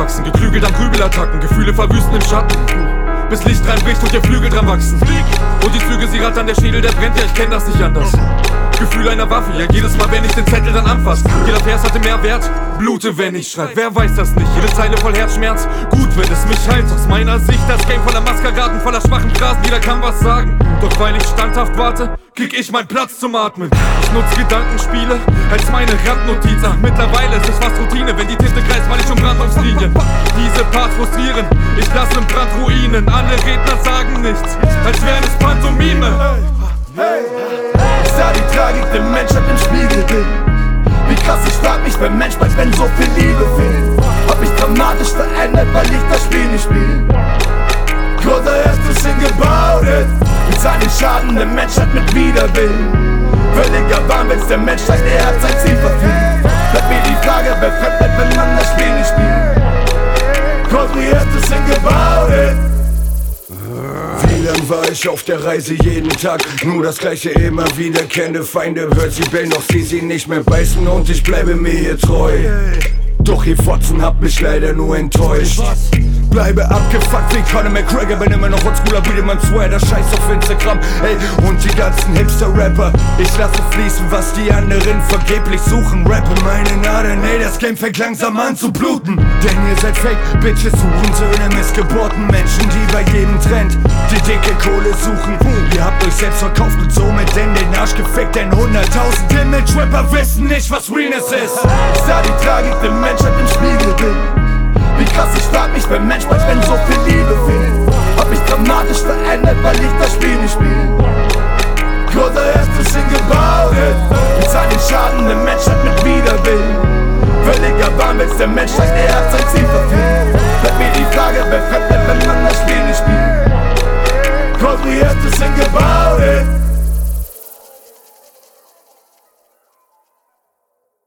wachsen, geklügelt an Grübelattacken, Gefühle verwüsten im Schatten, bis Licht reinbricht und der Flügel dran wachsen. Und die Züge, sie rattern, der Schädel, der brennt, ja, ich kenn das nicht anders. Gefühl einer Waffe, ja, jedes Mal, wenn ich den Zettel dann anfass. Jeder Vers hatte mehr Wert, blute, wenn ich schreib. Wer weiß das nicht, jede Zeile voll Herzschmerz. Gut, wenn es mich heilt, aus meiner Sicht das Game voller Maskeraden, voller schwachen Phrasen, jeder kann was sagen. Doch weil ich standhaft warte, krieg ich meinen Platz zum Atmen. Ich nutz Gedankenspiele als meine Randnotiz. Ach, mittlerweile ist es fast Routine, wenn die Tinte kreist, weil ich um Brandungslinien. Diese Parts frustrieren, ich lasse im Brand Ruinen. Alle Redner sagen nichts, als wären es Pantomime. Ich sah die Tragik der Menschheit im Spiegelbild. Wie krass, ich frag mich beim Mensch, wenn so viel Liebe fehlt. Hab mich dramatisch verändert, weil ich das Spiel nicht spiel. Cause I have to think about it. Wir zahlen den Schaden der Menschheit mit Widerwillen. Völliger Wahnwitz, der Mensch zeigt, er hat sein Ziel verfehlt. Bleibt mir die Frage, wer fremd bleibt, wenn man das Spiel nicht spielt. Cause we have to think about it. Wie lang war ich auf der Reise jeden Tag? Nur das gleiche immer wieder, kenne Feinde, hört sie bellen, doch sie nicht mehr beißen und ich bleibe mir hier treu. Doch ihr Fotzen habt mich leider nur enttäuscht. Bleibe abgefuckt wie Conor McGregor, bin immer noch oldschooler, wie man Sweater, scheiß auf Instagram, ey, und die ganzen Hipster-Rapper. Ich lasse fließen, was die anderen vergeblich suchen. Rappe meine Nadeln, ey, das Game fängt langsam an zu bluten. Denn ihr seid Fake, Bitches, Hurensöhne, Missgeburten, Menschen, die bei jedem Trend die dicke Kohle suchen. Ihr habt euch selbst verkauft und somit in den Arsch gefickt, denn 100.000 Image-Rapper wissen nicht, was Realness ist. Ich sah die Tragik der Menschheit im Spiegelbild. Wie krass, ich frag mich beim Mensch, wenn so viel Liebe fehlt. Hab mich dramatisch verändert, weil ich das Spiel nicht spiel. Cause I have to think about it. Wir zahlen den Schaden der Menschheit mit Widerwillen. Völliger Wahnwitz, der Mensch zeigt, er hat sein Ziel verfehlt. Bleibt mir die Frage, wer fremd